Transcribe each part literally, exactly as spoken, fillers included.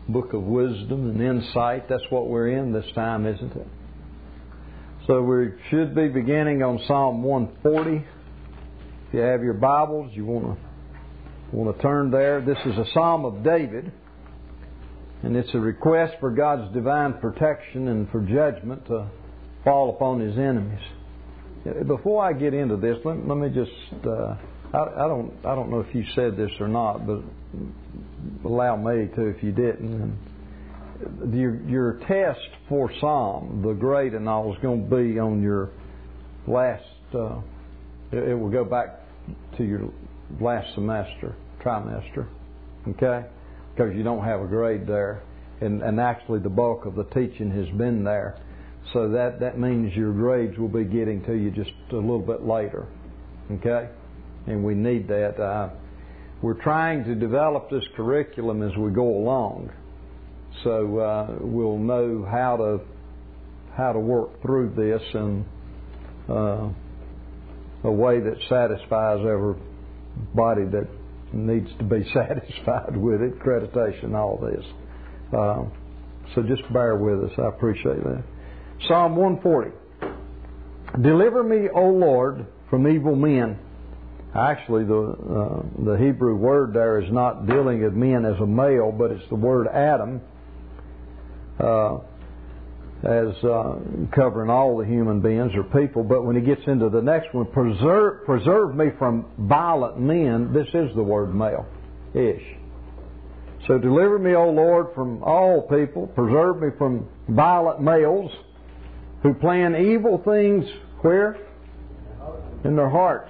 book of wisdom and insight. That's what we're in this time, isn't it? So we should be beginning on Psalm one forty. If you have your Bibles, you want to want to turn there. This is a Psalm of David, and it's a request for God's divine protection and for judgment to fall upon His enemies. Before I get into this, let, let me just, uh, I, I don't I don't know if you said this or not, but allow me to if you didn't. And your, your test for Psalm, the grade and all, is going to be on your last, uh, it, it will go back to your last semester, trimester, okay? Because you don't have a grade there. And, and actually the bulk of the teaching has been there. So that, that means your grades will be getting to you just a little bit later. Okay? And we need that. Uh, we're trying to develop this curriculum as we go along. So uh, we'll know how to how to work through this in uh, a way that satisfies everybody that needs to be satisfied with it, accreditation, all this. Uh, so just bear with us. I appreciate that. Psalm one forty. Deliver me, O Lord, from evil men. Actually, the uh, the Hebrew word there is not dealing with men as a male, but it's the word Adam, uh, as uh, covering all the human beings or people. But when he gets into the next one, preserve, preserve me from violent men, this is the word male, ish. So deliver me, O Lord, from all people. Preserve me from violent males who plan evil things where? In their hearts.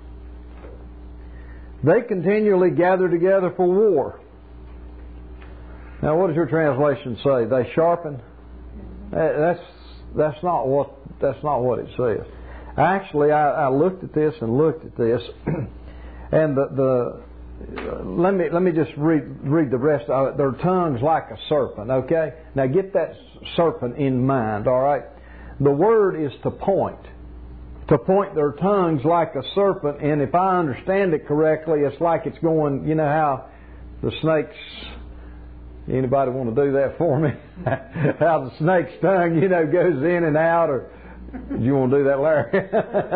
They continually gather together for war. Now, what does your translation say? They sharpen? That's that's not what that's not what it says. Actually, I, I looked at this and looked at this, and the the let me let me just read read the rest of it. Their tongues like a serpent. Okay, now get that serpent in mind. All right. The word is to point. To point their tongues like a serpent, and if I understand it correctly, it's like it's going, you know how the snakes, anybody want to do that for me? How the snake's tongue, you know, goes in and out, or do you want to do that, Larry?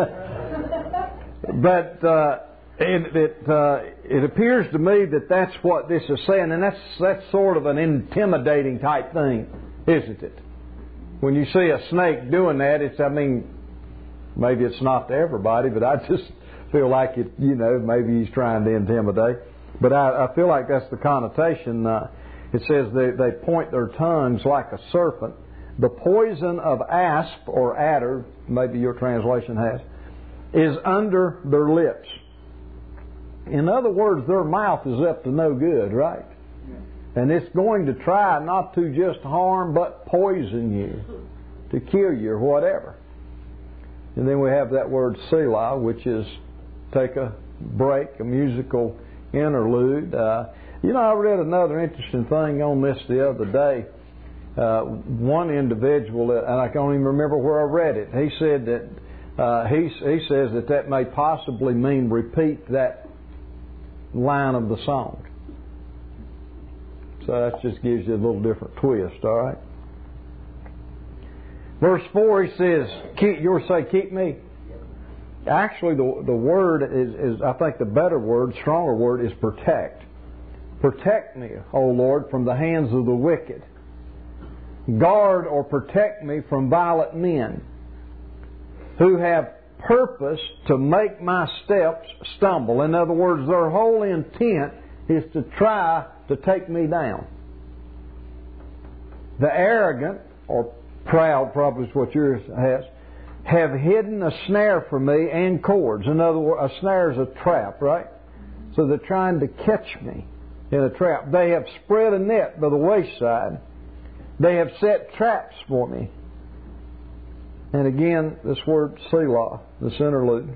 But uh, it it, uh, it appears to me that that's what this is saying, and that's, that's sort of an intimidating type thing, isn't it? When you see a snake doing that, it's, I mean, maybe it's not to everybody, but I just feel like it, you know, maybe he's trying to intimidate. But I, I feel like that's the connotation. Uh, it says they, they point their tongues like a serpent. The poison of asp or adder, maybe your translation has, is under their lips. In other words, their mouth is up to no good, right? And it's going to try not to just harm, but poison you, to kill you or whatever. And then we have that word Selah, which is take a break, a musical interlude. Uh, you know, I read another interesting thing on this the other day. Uh, one individual, and I can't even remember where I read it, he said that, uh, he, he says that that may possibly mean repeat that line of the song. So that just gives you a little different twist, all right? Verse four, he says, keep, yours say, keep me. Actually, the the word is, is, I think the better word, stronger word, is protect. Protect me, O Lord, from the hands of the wicked. Guard or protect me from violent men who have purpose to make my steps stumble. In other words, their whole intent is to try to take me down. The arrogant, or proud probably is what yours has, have hidden a snare for me and cords. In other words, a snare is a trap, right? So they're trying to catch me in a trap. They have spread a net by the wayside. They have set traps for me. And again, this word Selah, this interlude.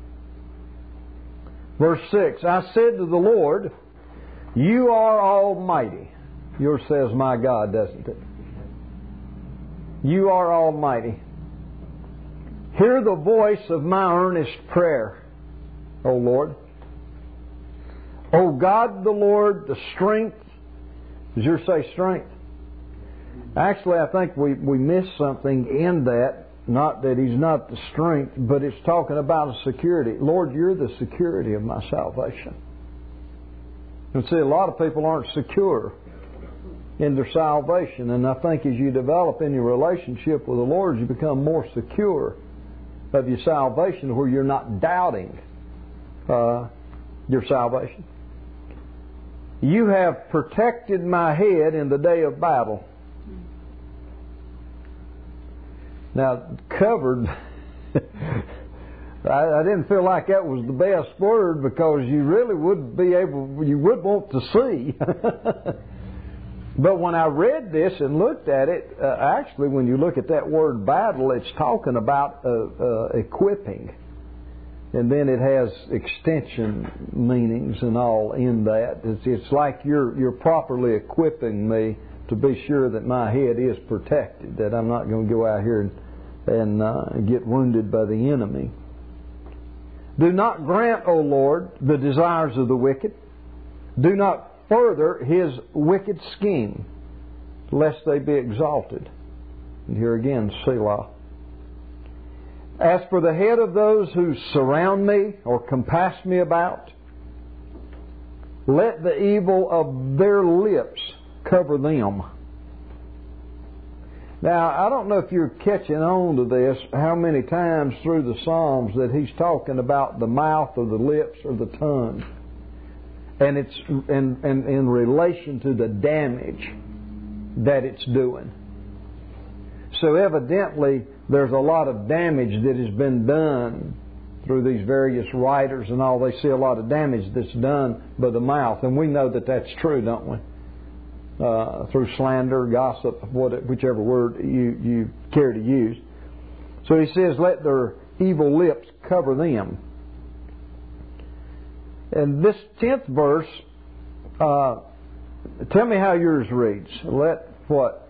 Verse six, I said to the Lord, you are almighty. Yours says, my God, doesn't it? You are almighty. Hear the voice of my earnest prayer, O Lord. O God the Lord, the strength Does yours say strength? Actually, I think we, we missed something in that. Not that He's not the strength, but it's talking about a security. Lord, You're the security of my salvation. And see, a lot of people aren't secure in their salvation. And I think as you develop in your relationship with the Lord, you become more secure of your salvation, where you're not doubting uh, your salvation. You have protected my head in the day of battle. Now, covered, I, I didn't feel like that was the best word, because you really would be able, you would want to see. But when I read this and looked at it, uh, actually when you look at that word battle, it's talking about uh, uh, equipping. And then it has extension meanings and all in that. It's, it's like you're you're properly equipping me to be sure that my head is protected, that I'm not going to go out here and, and uh, get wounded by the enemy. Do not grant, O Lord, the desires of the wicked. Do not further his wicked scheme, lest they be exalted. And here again, Selah. As for the head of those who surround me or compass me about, let the evil of their lips cover them. Now, I don't know if you're catching on to this, how many times through the Psalms that he's talking about the mouth or the lips or the tongue. And it's in, in, in relation to the damage that it's doing. So evidently, there's a lot of damage that has been done through these various writers and all. They see a lot of damage that's done by the mouth. And we know that that's true, don't we? Uh, through slander, gossip, what, whichever word you, you care to use. So he says, let their evil lips cover them. And this tenth verse, uh, tell me how yours reads. Let what?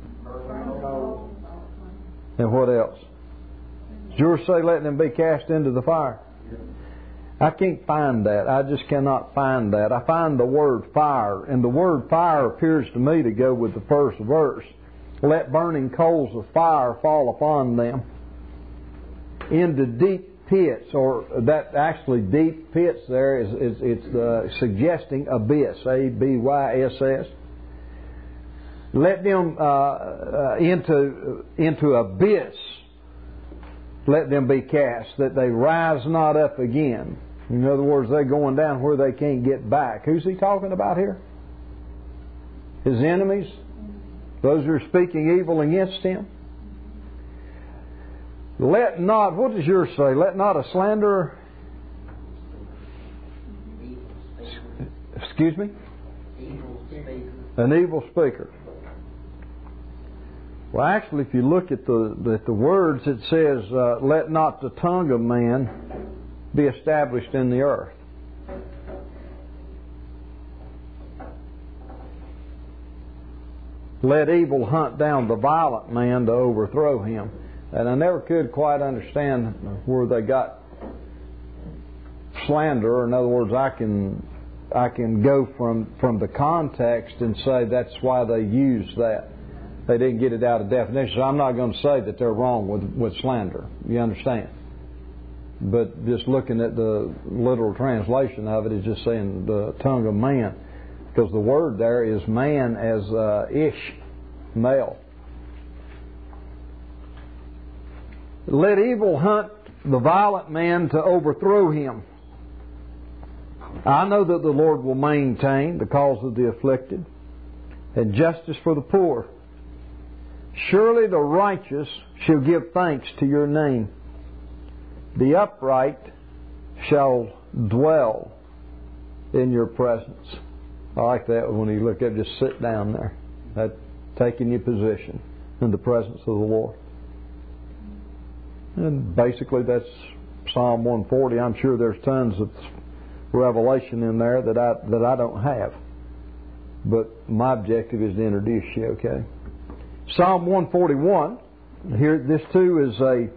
And what else? Does yours say let them be cast into the fire? I can't find that. I just cannot find that. I find the word fire, and the word fire appears to me to go with the first verse. Let burning coals of fire fall upon them into deep pits, or that actually deep pits there is, is it's uh, suggesting abyss, A B Y S S. Let them uh, uh, into into abyss. Let them be cast, that they rise not up again. In other words, they're going down where they can't get back. Who's he talking about here? His enemies? Those who are speaking evil against him? Let not, what does yours say? Let not a slanderer... Excuse me? An evil speaker. Well, actually, if you look at the at the words, it says, uh, let not the tongue of man be established in the earth. Let evil hunt down the violent man to overthrow him. And I never could quite understand where they got slander. In other words, I can I can go from, from the context and say that's why they use that. They didn't get it out of definition. So I'm not going to say that they're wrong with, with slander. You understand? But just looking at the literal translation of it is just saying the tongue of man. Because the word there is man as uh, ish, male. Let evil hunt the violent man to overthrow him. I know that the Lord will maintain the cause of the afflicted and justice for the poor. Surely the righteous shall give thanks to your name. The upright shall dwell in your presence. I like that when you look at just sit down there. That taking your position in the presence of the Lord. And basically that's Psalm one forty. I'm sure there's tons of revelation in there that I that I don't have. But my objective is to introduce you, okay? Psalm one forty-one. Here, this too is a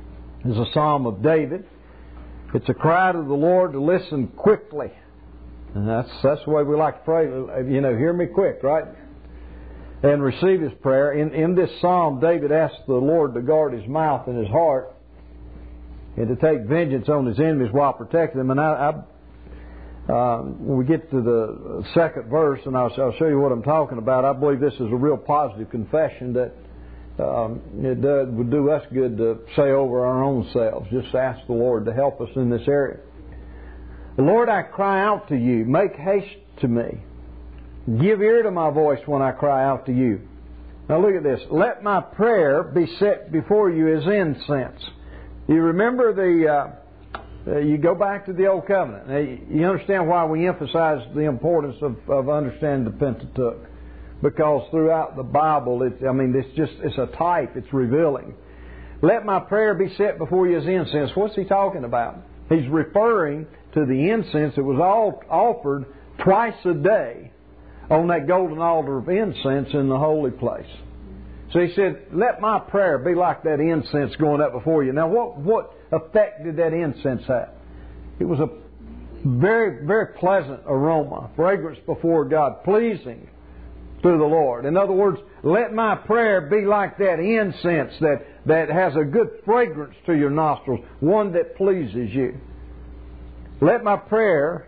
is a psalm of David. It's a cry to the Lord to listen quickly And that's, that's the way we like to pray. You know, hear me quick, right? And receive His prayer. In, in this psalm, David asked the Lord to guard his mouth and his heart and to take vengeance on his enemies while protecting them. And I, I uh, when we get to the second verse, and I'll, I'll show you what I'm talking about, I believe this is a real positive confession that um, it does, would do us good to say over our own selves. Just ask the Lord to help us in this area. Lord, I cry out to You. Make haste to me. Give ear to my voice when I cry out to You. Now look at this. Let my prayer be set before You as incense. You remember the... Uh, Uh, you go back to the Old Covenant. Now, you understand why we emphasize the importance of, of understanding the Pentateuch. Because throughout the Bible, it's, I mean, it's just, it's a type, it's revealing. Let my prayer be set before You as incense. What's he talking about? He's referring to the incense that was all offered twice a day on that golden altar of incense in the holy place. So he said, let my prayer be like that incense going up before You. Now, what, what effect did that incense have? It was a very, very pleasant aroma, fragrance before God, pleasing to the Lord. In other words, let my prayer be like that incense that, that has a good fragrance to Your nostrils, one that pleases You. Let my prayer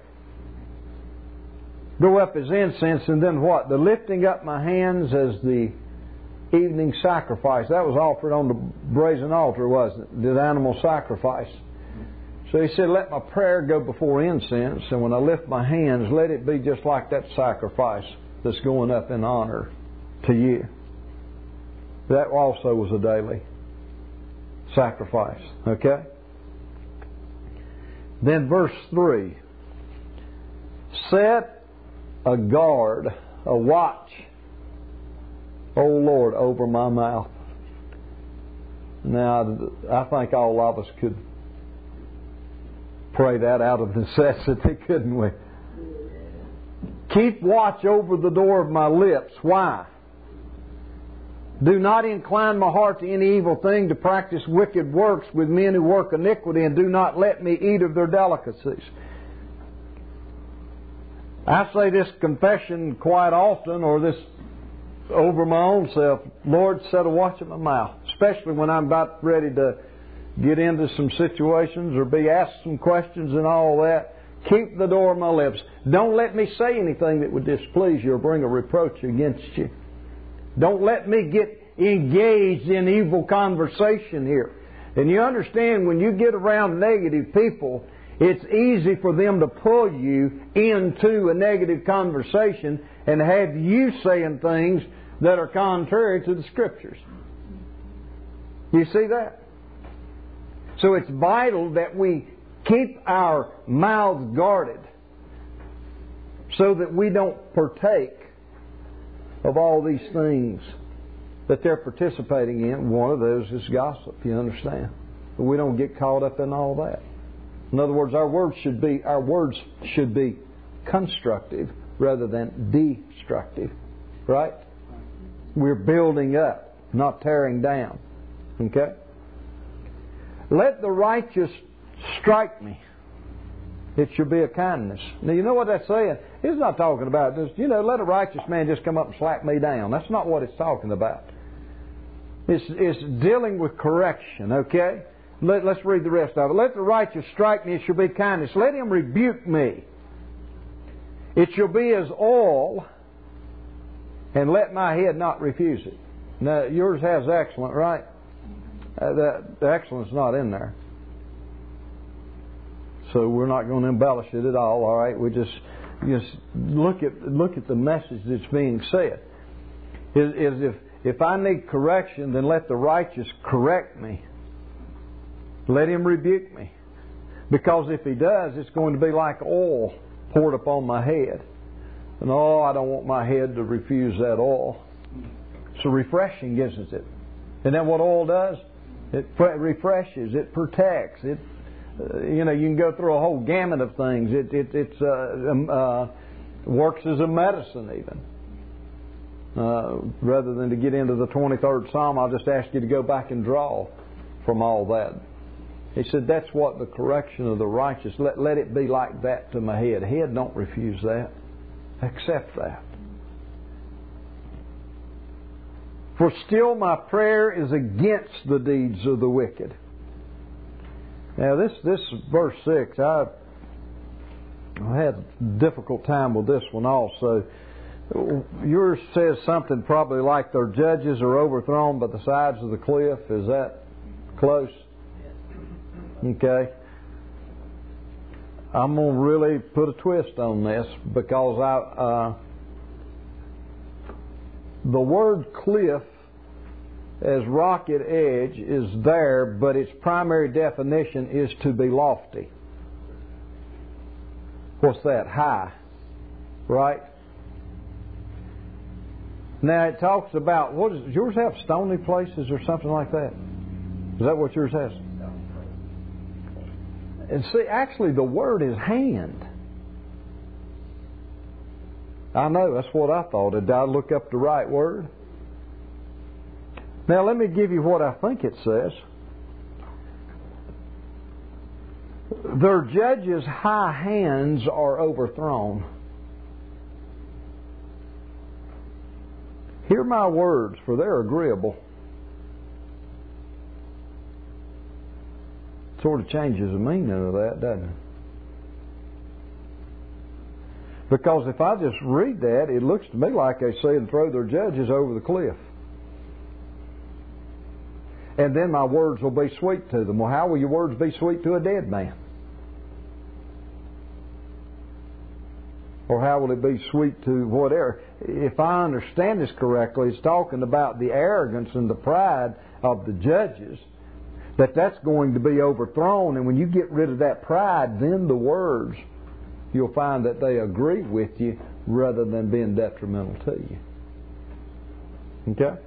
go up as incense, and then what? The lifting up my hands as the evening sacrifice. That was offered on the brazen altar, wasn't it? The animal sacrifice. So he said, let my prayer go before incense, and when I lift my hands, let it be just like that sacrifice that's going up in honor to You. That also was a daily sacrifice. Okay? Then verse three. Set a guard, a watch, O Lord, over my mouth. Now, I think all of us could pray that out of necessity, couldn't we? Keep watch over the door of my lips. Why? Do not incline my heart to any evil thing, to practice wicked works with men who work iniquity, and do not let me eat of their delicacies. I say this confession quite often, or this over my own self. Lord, set a watch at my mouth, especially when I'm about ready to get into some situations or be asked some questions and all that. Keep the door of my lips. Don't let me say anything that would displease You or bring a reproach against You. Don't let me get engaged in evil conversation here. And you understand, when you get around negative people, it's easy for them to pull you into a negative conversation and have you saying things that are contrary to the Scriptures. You see that? So it's vital that we keep our mouths guarded so that we don't partake of all these things that they're participating in. One of those is gossip, you understand? But we don't get caught up in all that. In other words, our words should be our words should be constructive rather than destructive. Right? We're building up, not tearing down. Okay? Let the righteous strike me. It should be a kindness. Now, you know what that's saying? It's not talking about just, you know, let a righteous man just come up and slap me down. That's not what it's talking about. It's, it's dealing with correction, okay? Let, let's read the rest of it. Let the righteous strike me, it shall be kindness. Let him rebuke me. It shall be as oil, and let my head not refuse it. Now, yours has excellent, right? Uh, the, the excellent's not in there. So we're not going to embellish it at all, all right? We just just look at look at the message that's being said. Is, is if if I need correction, then let the righteous correct me. Let him rebuke me. Because if he does, it's going to be like oil poured upon my head. And oh, I don't want my head to refuse that oil. So refreshing, isn't it? Isn't that what oil does? It refreshes, it protects, it uh, you know, you can go through a whole gamut of things. It it it's, uh, um, uh, works as a medicine even. Uh, rather than to get into the twenty-third Psalm, I'll just ask you to go back and draw from all that. He said, that's what the correction of the righteous. Let, let it be like that to my head. Head, don't refuse that. Accept that. For still my prayer is against the deeds of the wicked. Now this, this verse six, I, I had a difficult time with this one also. Yours says something probably like their judges are overthrown by the sides of the cliff. Is that close? Okay. I'm going to really put a twist on this because I, uh, the word cliff as rocket edge is there, but its primary definition is to be lofty. What's that? High. Right? Now it talks about, what does yours have? Stony places or something like that? Is that what yours has? And see, actually the word is hand. I know, that's what I thought. Did I look up the right word? Now let me give you what I think it says. Their judges' high hands are overthrown. Hear my words, for they're agreeable. Sort of changes the meaning of that, doesn't it? Because if I just read that, it looks to me like they say and throw their judges over the cliff. And then my words will be sweet to them. Well, how will your words be sweet to a dead man? Or how will it be sweet to whatever? If I understand this correctly, it's talking about the arrogance and the pride of the judges, that that's going to be overthrown. And when you get rid of that pride, then the words, you'll find that they agree with you rather than being detrimental to you. Okay?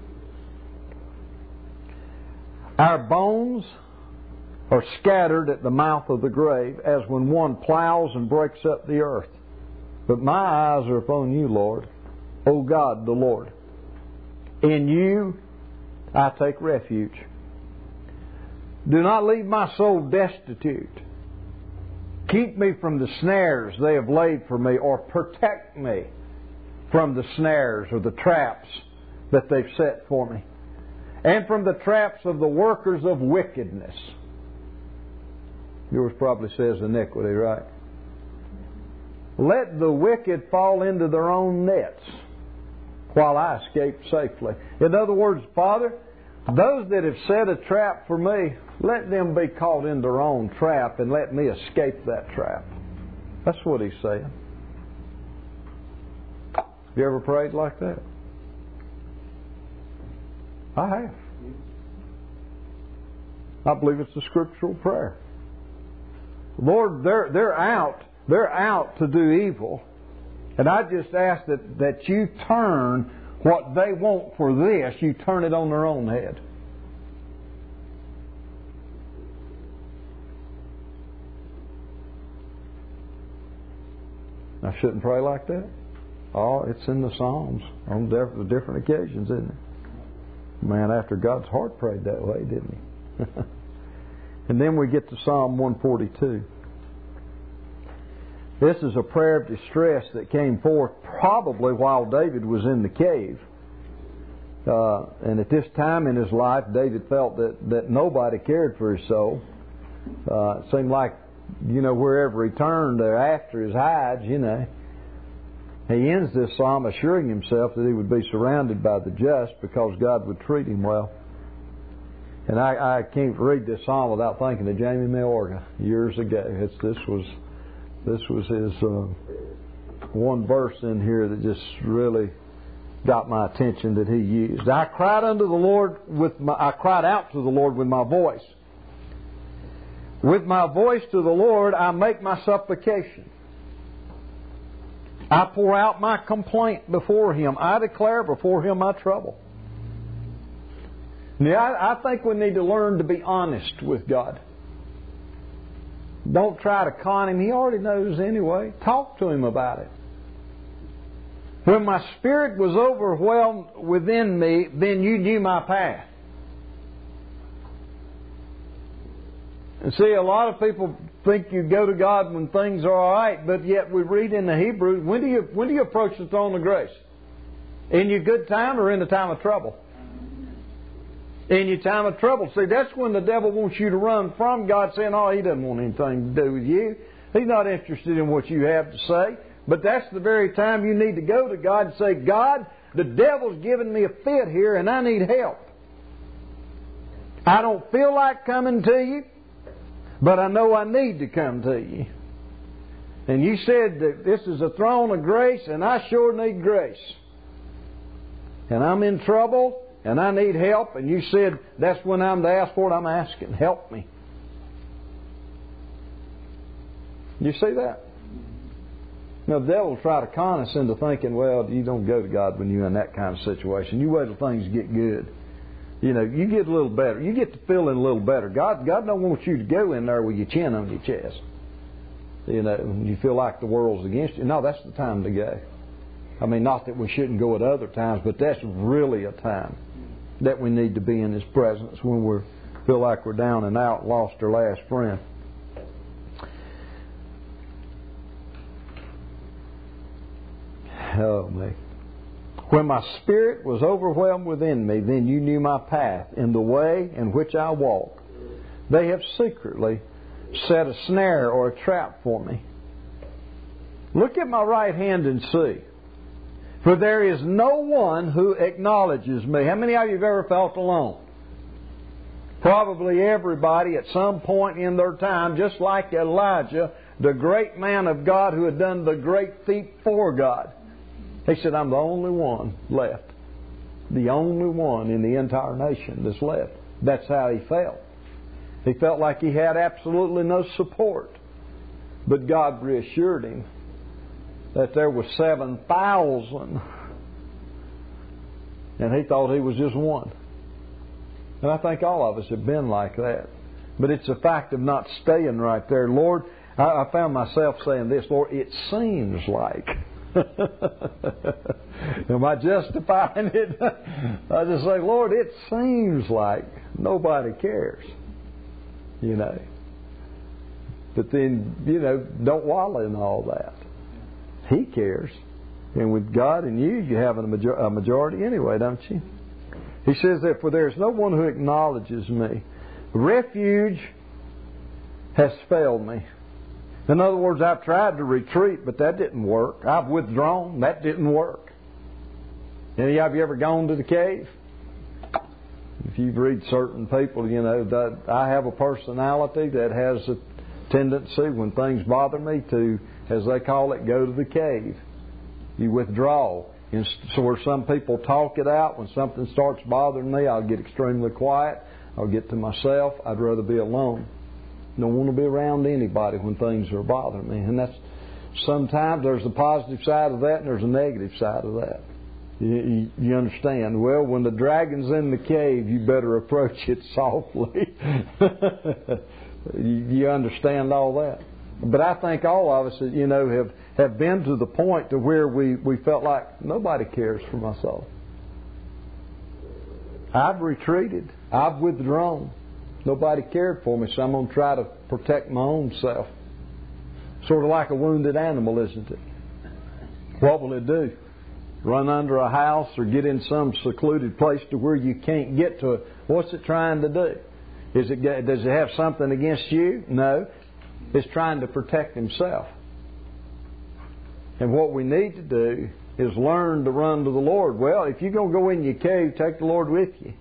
Our bones are scattered at the mouth of the grave, as when one plows and breaks up the earth. But my eyes are upon you, Lord, O God the Lord. In you I take refuge. Do not leave my soul destitute. Keep me from the snares they have laid for me, or protect me from the snares or the traps that they've set for me, and from the traps of the workers of wickedness. Yours probably says iniquity, right? Let the wicked fall into their own nets while I escape safely. In other words, Father, those that have set a trap for me, let them be caught in their own trap and let me escape that trap. That's what he's saying. Have you ever prayed like that? I have. I believe it's a scriptural prayer. Lord, they're, they're out. They're out to do evil. And I just ask that, that you turn what they want for this, you turn it on their own head. I shouldn't pray like that? Oh, it's in the Psalms on different occasions, isn't it? Man, after God's heart prayed that way, didn't he? And then we get to Psalm one forty-two. This is a prayer of distress that came forth probably while David was in the cave. Uh, and at this time in his life, David felt that, that nobody cared for his soul. Uh, it seemed like, you know, wherever he turned, they're after his hides, you know. He ends this psalm assuring himself that he would be surrounded by the just because God would treat him well. And I, I can't read this psalm without thinking of Jamie Mayorga years ago. It's, this was this was his uh, one verse in here that just really got my attention that he used. I cried unto the Lord with my, I cried out to the Lord with my voice. With my voice to the Lord I make my supplication. I pour out my complaint before Him. I declare before Him my trouble. Now, I, I think we need to learn to be honest with God. Don't try to con Him. He already knows anyway. Talk to Him about it. When my spirit was overwhelmed within me, then you knew my path. And see, a lot of people think you go to God when things are all right, but yet we read in the Hebrew, when do you when do you approach the throne of grace? In your good time or in the time of trouble? In your time of trouble. See, that's when the devil wants you to run from God, saying, oh, he doesn't want anything to do with you. He's not interested in what you have to say. But that's the very time you need to go to God and say, God, the devil's giving me a fit here and I need help. I don't feel like coming to you, but I know I need to come to you. And you said that this is a throne of grace, and I sure need grace. And I'm in trouble, and I need help, and you said that's when I'm to ask for it. I'm asking, help me. You see that? Now, the devil will try to con us into thinking, well, you don't go to God when you're in that kind of situation. You wait till things get good. You know, you get a little better. You get to feeling a little better. God, God don't want you to go in there with your chin on your chest. You know, and you feel like the world's against you. No, that's the time to go. I mean, not that we shouldn't go at other times, but that's really a time that we need to be in His presence when we feel like we're down and out, lost our last friend. Oh, me. When my spirit was overwhelmed within me, then you knew my path and the way in which I walk. They have secretly set a snare or a trap for me. Look at my right hand and see. For there is no one who acknowledges me. How many of you have ever felt alone? Probably everybody at some point in their time, just like Elijah, the great man of God who had done the great feat for God. He said, I'm the only one left. The only one in the entire nation that's left. That's how he felt. He felt like he had absolutely no support. But God reassured him that there were seven thousand. And he thought he was just one. And I think all of us have been like that. But it's a fact of not staying right there. Lord, I, I found myself saying this, Lord, it seems like... Am I justifying it? I just say, Lord, it seems like nobody cares. You know. But then, you know, don't wallow in all that. He cares. And with God and you, you have a, major- a majority anyway, don't you? He says that for there is no one who acknowledges me. Refuge has failed me. In other words, I've tried to retreat, but that didn't work. I've withdrawn. That didn't work. Any of you ever gone to the cave? If you read certain people, you know, that I have a personality that has a tendency when things bother me to, as they call it, go to the cave. You withdraw. And so where some people talk it out, when something starts bothering me, I'll get extremely quiet. I'll get to myself. I'd rather be alone. Don't want to be around anybody when things are bothering me. And that's sometimes there's a positive side of that and there's a negative side of that. You, you, you understand? Well, when the dragon's in the cave, you better approach it softly. you, you understand all that? But I think all of us, you know, have, have been to the point to where we, we felt like nobody cares for my soul. I've retreated. I've withdrawn. Nobody cared for me, so I'm going to try to protect my own self. Sort of like a wounded animal, isn't it? What will it do? Run under a house or get in some secluded place to where you can't get to it? What's it trying to do? Is it, does it have something against you? No. It's trying to protect himself. And what we need to do is learn to run to the Lord. Well, if you're going to go in your cave, take the Lord with you.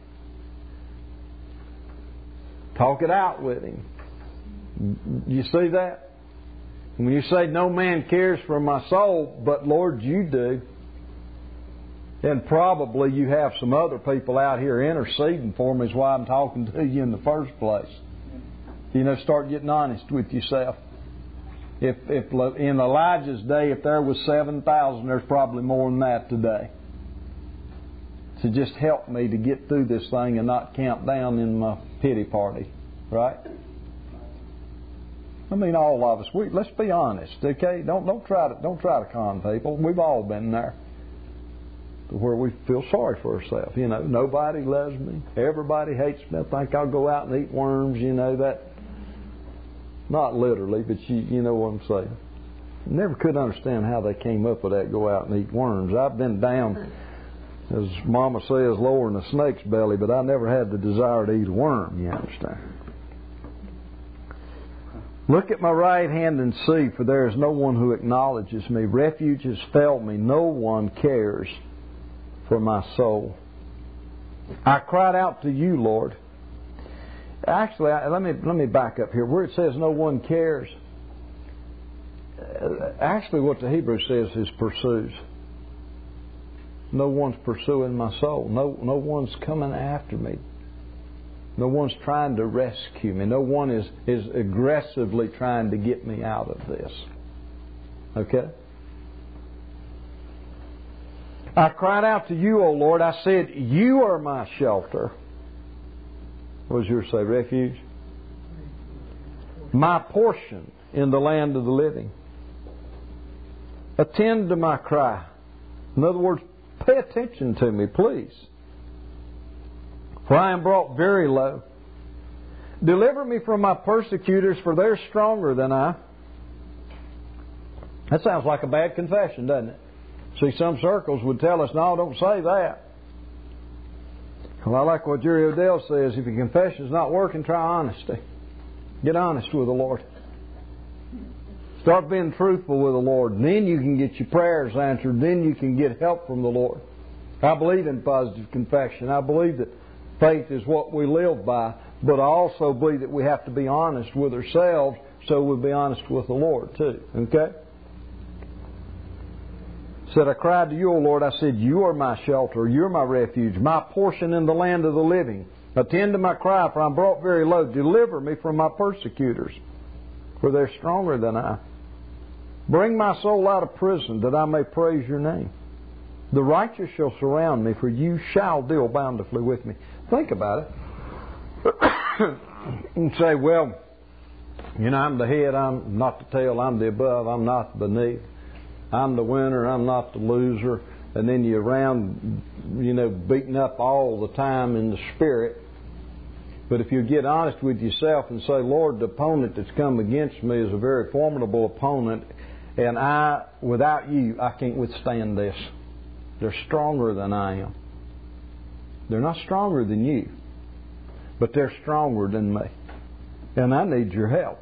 Talk it out with Him. You see that? When you say, no man cares for my soul, but Lord, you do. Then probably you have some other people out here interceding for me is why I'm talking to you in the first place. You know, start getting honest with yourself. If, if in Elijah's day, if there was seven thousand, there's probably more than that today. To just help me to get through this thing and not camp down in my pity party, right? I mean, all of us. We let's be honest, okay? Don't don't try to don't try to con people. We've all been there, where we feel sorry for ourselves. You know, nobody loves me. Everybody hates me. I think I'll go out and eat worms. You know that Not literally, but you, you know what I'm saying. Never could understand how they came up with that, go out and eat worms. I've been down, as Mama says, lower in a snake's belly, but I never had the desire to eat a worm, you understand. Look at my right hand and see, for there is no one who acknowledges me. Refuge has failed me. No one cares for my soul. I cried out to you, Lord. Actually, let me let me back up here. Where it says no one cares, actually what the Hebrew says is pursues. No one's pursuing my soul. No, no one's coming after me. No one's trying to rescue me. No one is, is aggressively trying to get me out of this. Okay? I cried out to you, O Lord. I said, you are my shelter. What does yours say? Refuge? My portion in the land of the living. Attend to my cry. In other words, pay attention to me, please. For I am brought very low. Deliver me from my persecutors, for they're stronger than I. That sounds like a bad confession, doesn't it? See, some circles would tell us, no, don't say that. Well, I like what Jerry Odell says, if your confession's not working, try honesty. Get honest with the Lord. Start being truthful with the Lord. And then you can get your prayers answered. Then you can get help from the Lord. I believe in positive confession. I believe that faith is what we live by. But I also believe that we have to be honest with ourselves so we'll be honest with the Lord too. Okay? Said, I cried to you, O Lord. I said, you are my shelter. You're my refuge. My portion in the land of the living. Attend to my cry, for I'm brought very low. Deliver me from my persecutors, for they're stronger than I. Bring my soul out of prison, that I may praise your name. The righteous shall surround me, for you shall deal bountifully with me. Think about it. And say, well, you know, I'm the head, I'm not the tail, I'm the above, I'm not the beneath. I'm the winner, I'm not the loser. And then you're around, you know, beaten up all the time in the spirit. But if you get honest with yourself and say, Lord, the opponent that's come against me is a very formidable opponent, and I, without you, I can't withstand this. They're stronger than I am. They're not stronger than you, but they're stronger than me. And I need your help.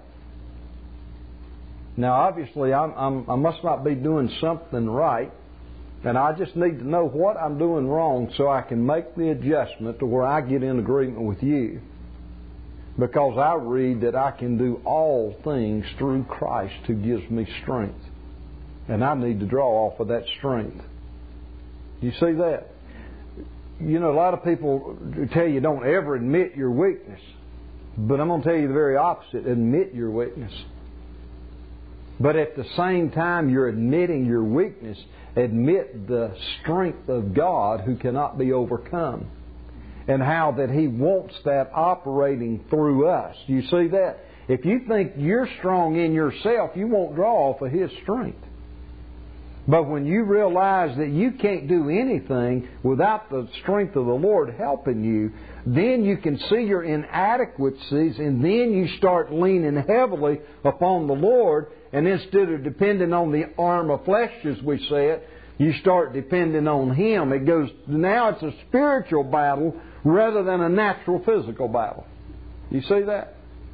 Now, obviously, I'm, I'm, I must not be doing something right, and I just need to know what I'm doing wrong so I can make the adjustment to where I get in agreement with you. Because I read that I can do all things through Christ who gives me strength. And I need to draw off of that strength. You see that? You know, a lot of people tell you don't ever admit your weakness. But I'm going to tell you the very opposite. Admit your weakness. But at the same time you're admitting your weakness, admit the strength of God who cannot be overcome. And how that He wants that operating through us. You see that? If you think you're strong in yourself, you won't draw off of His strength. But when you realize that you can't do anything without the strength of the Lord helping you, then you can see your inadequacies, and then you start leaning heavily upon the Lord, and instead of depending on the arm of flesh, as we said, you start depending on Him. It goes, now it's a spiritual battle rather than a natural physical battle. You see that?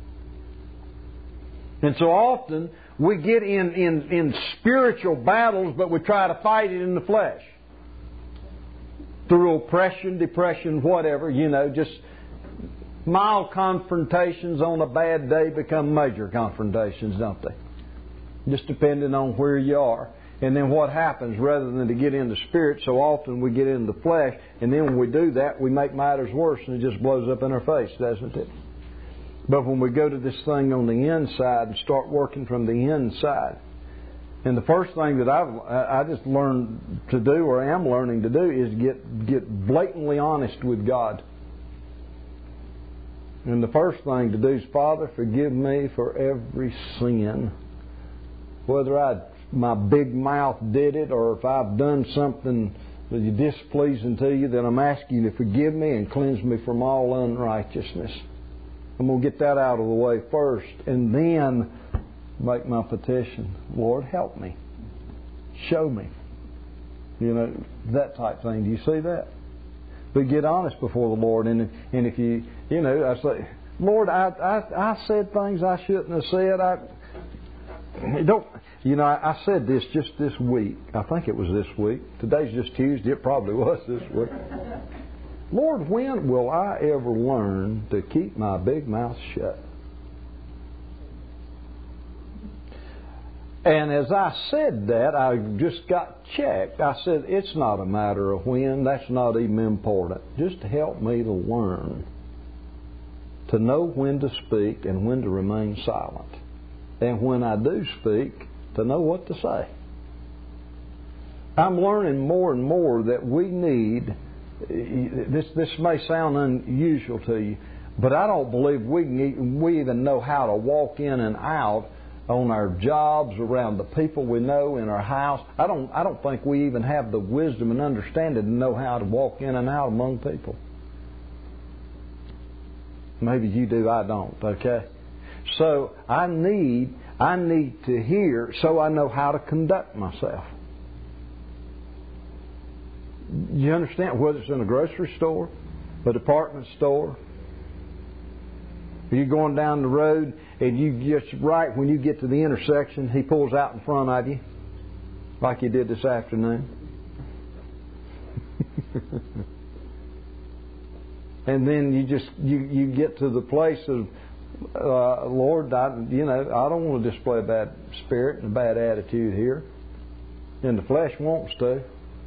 And so often we get in, in, in spiritual battles, but we try to fight it in the flesh. Through oppression, depression, whatever, you know, just mild confrontations on a bad day become major confrontations, don't they? Just depending on where you are. And then what happens, rather than to get in the spirit, so often we get in the flesh, and then when we do that, we make matters worse, and it just blows up in our face, doesn't it? But when we go to this thing on the inside and start working from the inside, and the first thing that I've I just learned to do, or am learning to do, is get get blatantly honest with God. And the first thing to do is, Father, forgive me for every sin, whether I my big mouth did it, or if I've done something that is displeasing to you, then I'm asking you to forgive me and cleanse me from all unrighteousness. I'm going to get that out of the way first and then make my petition. Lord, help me. Show me. You know, that type thing. Do you see that? But get honest before the Lord. And, and if you, you know, I say, Lord, I, I, I said things I shouldn't have said. I don't, you know, I, I said this just this week. I think it was this week. Today's just Tuesday. It probably was this week. Lord, when will I ever learn to keep my big mouth shut? And as I said that, I just got checked. I said, it's not a matter of when. That's not even important. Just to help me to learn to know when to speak and when to remain silent. And when I do speak, to know what to say. I'm learning more and more that we need, this this may sound unusual to you, but I don't believe we can, we even know how to walk in and out on our jobs, around the people we know, in our house. I don't I don't think we even have the wisdom and understanding to know how to walk in and out among people. Maybe you do, I don't, okay? So I need I need to hear so I know how to conduct myself. You understand? Whether it's in a grocery store, a department store, you're going down the road and you just right when you get to the intersection, he pulls out in front of you, like he did this afternoon. And then you just you, you get to the place of uh, Lord, I, you know, I don't want to display a bad spirit and a bad attitude here, and the flesh wants to.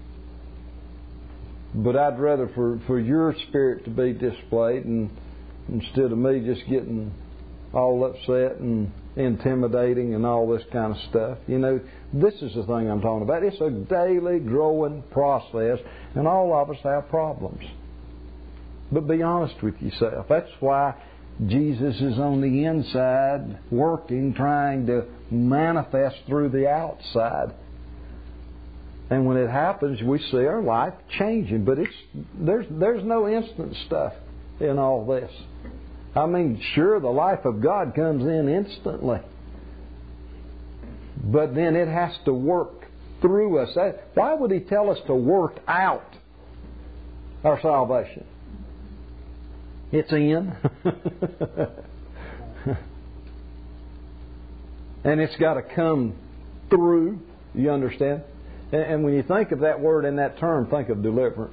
But I'd rather for, for your spirit to be displayed, and instead of me just getting all upset and intimidating and all this kind of stuff. You know, this is the thing I'm talking about. It's a daily growing process, and all of us have problems. But be honest with yourself. That's why Jesus is on the inside working, trying to manifest through the outside. And when it happens, we see our life changing. But it's there's there's no instant stuff in all this. I mean, sure, the life of God comes in instantly. But then it has to work through us. Why would He tell us to work out our salvation? It's in. And it's got to come through. You understand? And when you think of that word in that term, think of deliverance.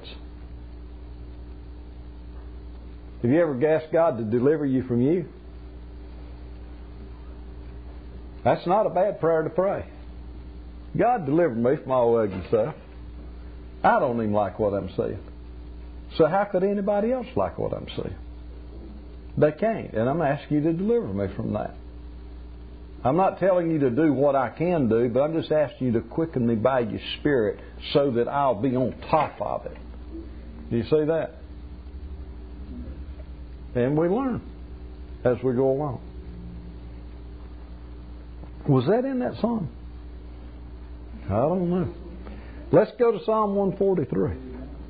Have you ever asked God to deliver you from you? That's not a bad prayer to pray. God, deliver me from all ugly stuff. I don't even like what I'm seeing. So how could anybody else like what I'm seeing? They can't. And I'm asking you to deliver me from that. I'm not telling you to do what I can do, but I'm just asking you to quicken me by your Spirit so that I'll be on top of it. Do you see that? And we learn as we go along. Was that in that psalm? I don't know. Let's go to Psalm one forty-three.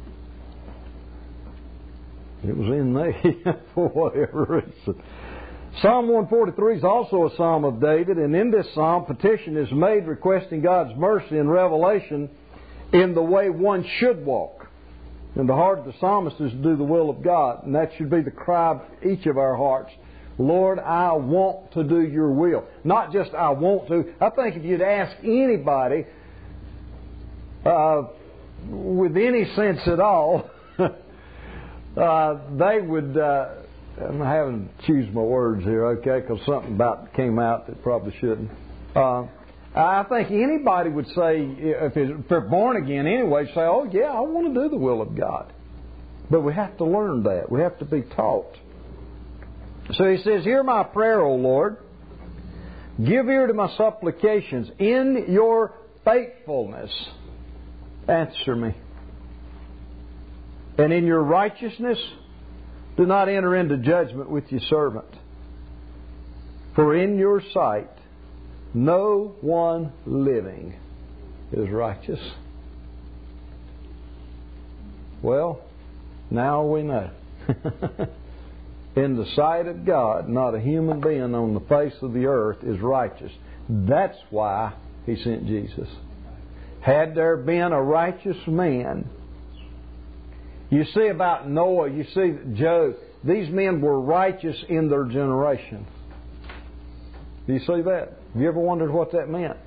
It was in there for whatever reason. Psalm one forty-three is also a psalm of David, and in this psalm, petition is made requesting God's mercy and revelation in the way one should walk. And the heart of the psalmist is to do the will of God, and that should be the cry of each of our hearts. Lord, I want to do your will. Not just I want to. I think if you'd ask anybody uh, with any sense at all, uh, they would... Uh, I'm having to choose my words here, okay, because something about came out that probably shouldn't. Uh, I think anybody would say, if they're born again anyway, say, oh, yeah, I want to do the will of God. But we have to learn that. We have to be taught. So he says, hear my prayer, O Lord. Give ear to my supplications. In your faithfulness, answer me. And in your righteousness, do not enter into judgment with your servant. For in your sight, no one living is righteous. Well, now we know. in the sight of God, not a human being on the face of the earth is righteous. That's why He sent Jesus. Had there been a righteous man, you see about Noah, you see Job, these men were righteous in their generation. Do you see that? Have you ever wondered what that meant?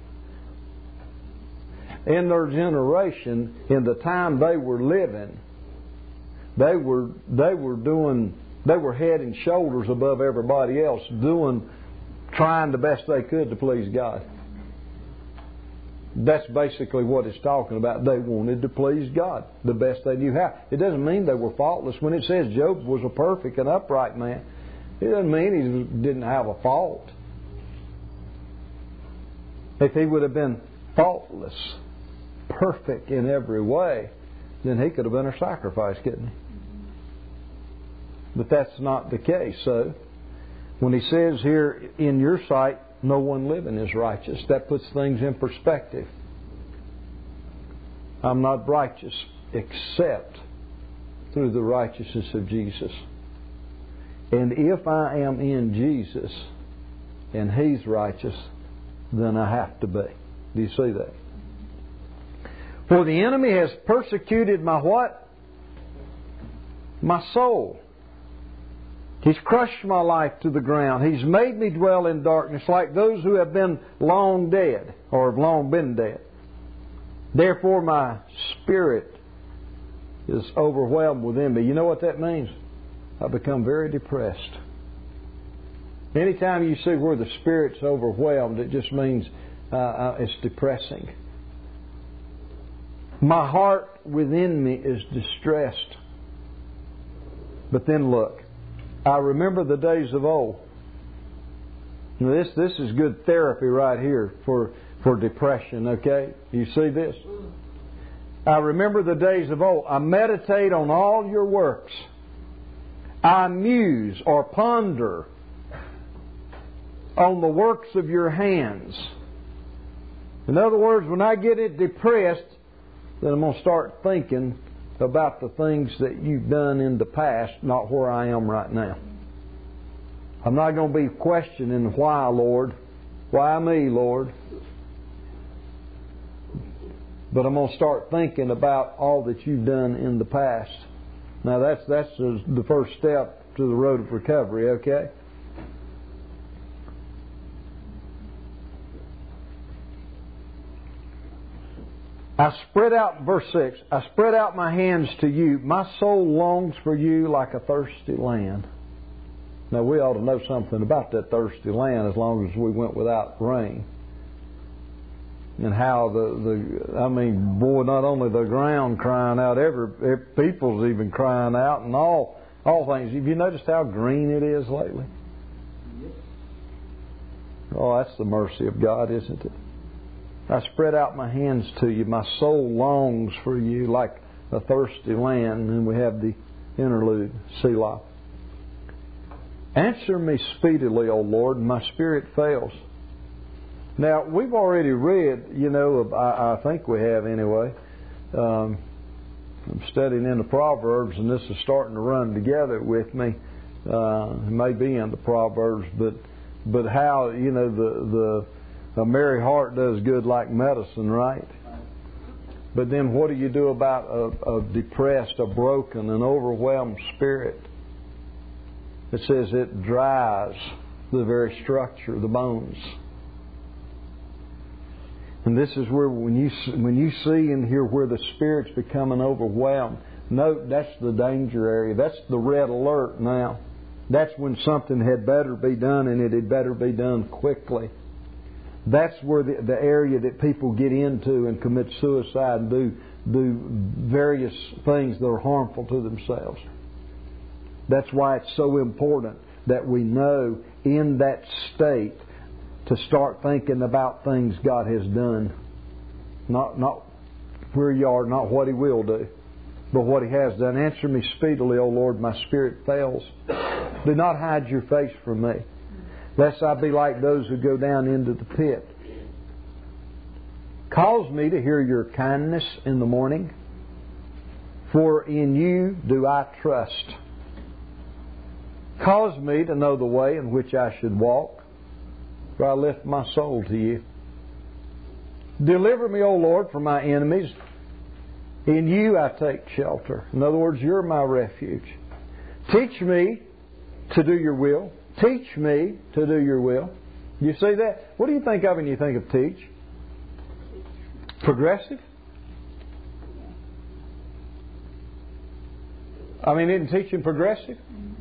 In their generation, in the time they were living, they were they were doing they were head and shoulders above everybody else, doing trying the best they could to please God. That's basically what it's talking about. They wanted to please God the best they knew how. It doesn't mean they were faultless. When it says Job was a perfect and upright man, it doesn't mean he didn't have a fault. If he would have been faultless, perfect in every way, then he could have been a sacrifice, couldn't he? But that's not the case. So, when he says here, in your sight, no one living is righteous, that puts things in perspective. I'm not righteous except through the righteousness of Jesus. And if I am in Jesus and He's righteous, then I have to be. Do you see that? For the enemy has persecuted my what? My soul. He's crushed my life to the ground. He's made me dwell in darkness like those who have been long dead or have long been dead. Therefore my spirit is overwhelmed within me. You know what that means? I become very depressed. Anytime you see where the spirit's overwhelmed, it just means uh, uh, it's depressing. My heart within me is distressed. But then look, I remember the days of old. Now this this is good therapy right here for, for depression, okay? You see this? I remember the days of old. I meditate on all your works. I muse or ponder on the works of your hands. In other words, when I get it depressed, then I'm going to start thinking about the things that you've done in the past, not where I am right now. I'm not going to be questioning why, Lord. Why me, Lord? But I'm going to start thinking about all that you've done in the past. Now that's that's the first step to the road of recovery, okay? I spread out, verse six, I spread out my hands to you. My soul longs for you like a thirsty land. Now we ought to know something about that thirsty land as long as we went without rain. And how the, the I mean, boy, not only the ground crying out, every, every people's even crying out, and all all things. Have you noticed how green it is lately? Oh, that's the mercy of God, isn't it? I spread out my hands to you. My soul longs for you like a thirsty land. And we have the interlude, Selah. Answer me speedily, O Lord, and my spirit fails. Now, we've already read, you know, I, I think we have anyway. Um, I'm studying in the Proverbs, and this is starting to run together with me. Uh, it may be in the Proverbs, but but how, you know, the the a merry heart does good like medicine, right? But then what do you do about a, a depressed, a broken, an overwhelmed spirit? It says it dries the very structure of the bones. And this is where when you when you see and hear where the spirit's becoming overwhelmed, note that's the danger area. That's the red alert now. That's when something had better be done, and it had better be done quickly. That's where the, the area that people get into and commit suicide and do, do various things that are harmful to themselves. That's why it's so important that we know in that state to start thinking about things God has done. Not, not where you are, not what He will do, but what He has done. Answer me speedily, O Lord, my spirit fails. Do not hide your face from me, lest I be like those who go down into the pit. Cause me to hear your kindness in the morning, for in you do I trust. Cause me to know the way in which I should walk, for I lift my soul to you. Deliver me, O Lord, from my enemies. In you I take shelter. In other words, you're my refuge. Teach me to do your will. Teach me to do your will. You see that? What do you think of when you think of teach? Progressive? I mean, isn't teaching progressive?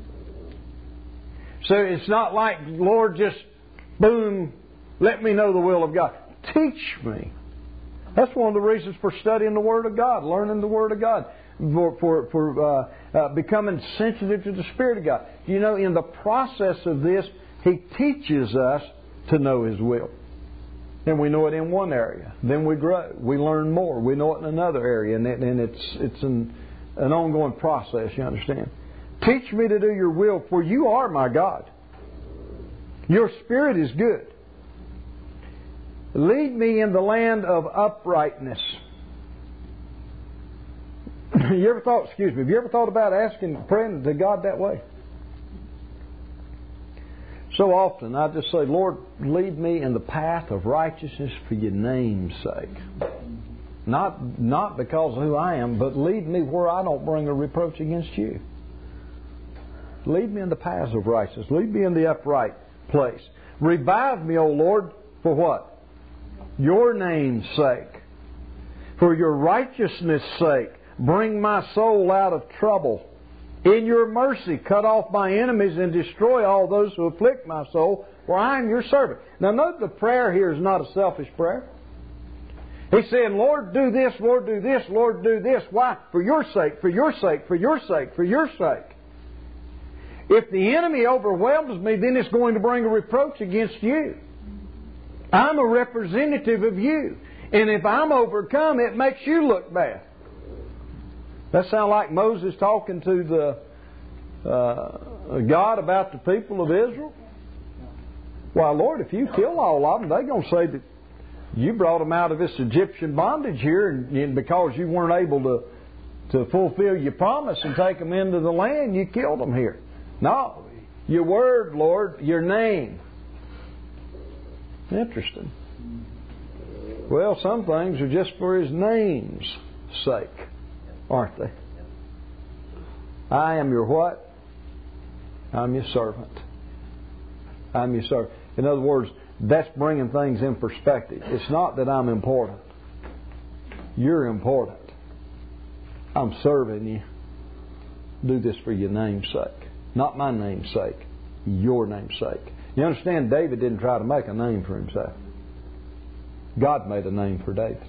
So it's not like, Lord, just boom, let me know the will of God. Teach me. That's one of the reasons for studying the Word of God, learning the Word of God, for, for, for uh, uh, becoming sensitive to the Spirit of God. You know, in the process of this, He teaches us to know His will. And we know it in one area. Then we grow. We learn more. We know it in another area. And, it, and it's, it's an, an ongoing process, you understand. Teach me to do your will, for you are my God. Your Spirit is good. Lead me in the land of uprightness. You ever thought, excuse me, have you ever thought about asking, praying to God that way? So often I just say, Lord, lead me in the path of righteousness for your name's sake. Not, not because of who I am, but lead me where I don't bring a reproach against you. Lead me in the paths of righteousness. Lead me in the upright place. Revive me, O Lord, for what? Your name's sake. For your righteousness' sake. Bring my soul out of trouble. In your mercy, cut off my enemies and destroy all those who afflict my soul, for I am your servant. Now note the prayer here is not a selfish prayer. He's saying, Lord, do this, Lord, do this, Lord, do this. Why? For your sake, for your sake, for your sake, for your sake. If the enemy overwhelms me, then it's going to bring a reproach against you. I'm a representative of you. And if I'm overcome, it makes you look bad. That sound like Moses talking to the uh, God about the people of Israel? Why, Lord, if you kill all of them, they're going to say that you brought them out of this Egyptian bondage here, and, and because you weren't able to, to fulfill your promise and take them into the land, you killed them here. No, your word, Lord, your name. Interesting. Well, some things are just for His name's sake, aren't they? I am your what? I'm your servant. I'm your servant. In other words, that's bringing things in perspective. It's not that I'm important. You're important. I'm serving you. Do this for your name's sake. Not my name's sake. Your name's sake. You understand, David didn't try to make a name for himself. God made a name for David.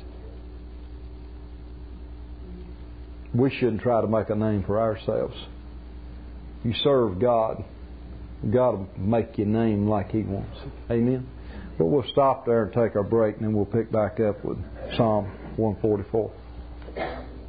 We shouldn't try to make a name for ourselves. You serve God, God will make your name like He wants it. Amen? But we'll stop there and take our break, and then we'll pick back up with Psalm one forty-four.